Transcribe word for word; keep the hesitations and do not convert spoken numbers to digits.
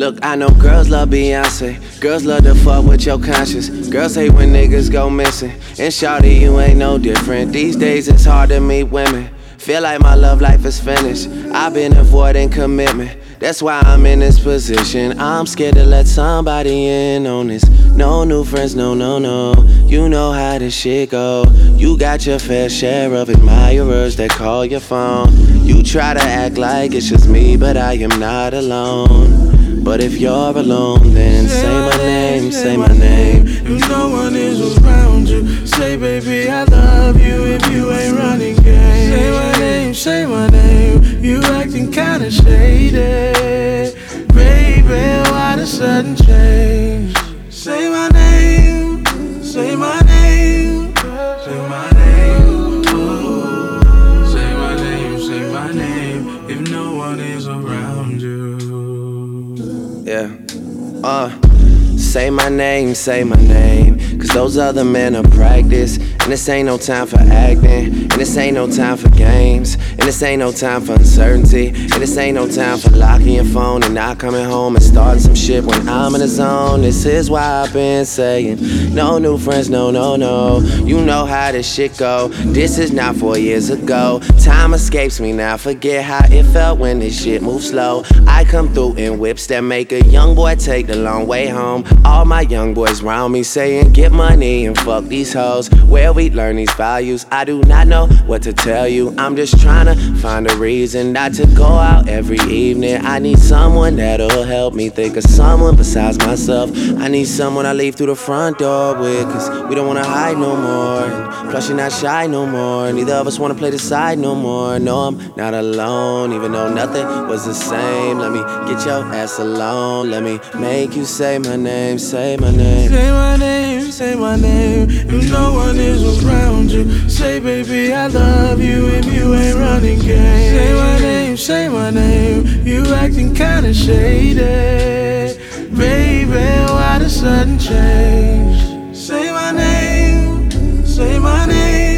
Look, I know girls love Beyonce, girls love to fuck with your conscience, girls hate when niggas go missing, and shawty, you ain't no different. These days it's hard to meet women, feel like my love life is finished. I've been avoiding commitment, that's why I'm in this position. I'm scared to let somebody in on this. No new friends, no, no, no. You know how this shit go. You got your fair share of admirers that call your phone. You try to act like it's just me, but I am not alone. But if you're alone, then say, say my name, say my name. If no one is around you, say baby I love you if you ain't running game. Say my name, say my name. You acting kinda shady, baby, why the sudden change? Say my name, say my name, say my name, oh. Say my name, say my name, if no one is around you. Yeah, uh, say my name, say my name, cause those other men are practice. And this ain't no time for acting, and this ain't no time for games, and this ain't no time for uncertainty, and this ain't no time for locking your phone and not coming home and starting some shit when I'm in the zone. This is why I've been saying, no new friends, no, no, no. You know how this shit go, this is not four years ago. Time escapes me now, forget how it felt when this shit moves slow. I come through in whips that make a young boy take the long way home. All my young boys round me saying, get money and fuck these hoes. Where we learn these values, I do not know what to tell you. I'm just trying to find a reason not to go out every evening. I need someone that'll help me think of someone besides myself. I need someone I leave through the front door with, cause we don't wanna hide no more, and plus you're not shy no more. Neither of us wanna play the side no more. No, I'm not alone, even though nothing was the same. Let me get your ass alone, let me make you say my name, say my name. Say my name, say my name, if no one is around you. Say baby I love you if you ain't running game. Say my name, say my name, you acting kinda shady, baby, why the sudden change? Say my name, say my name.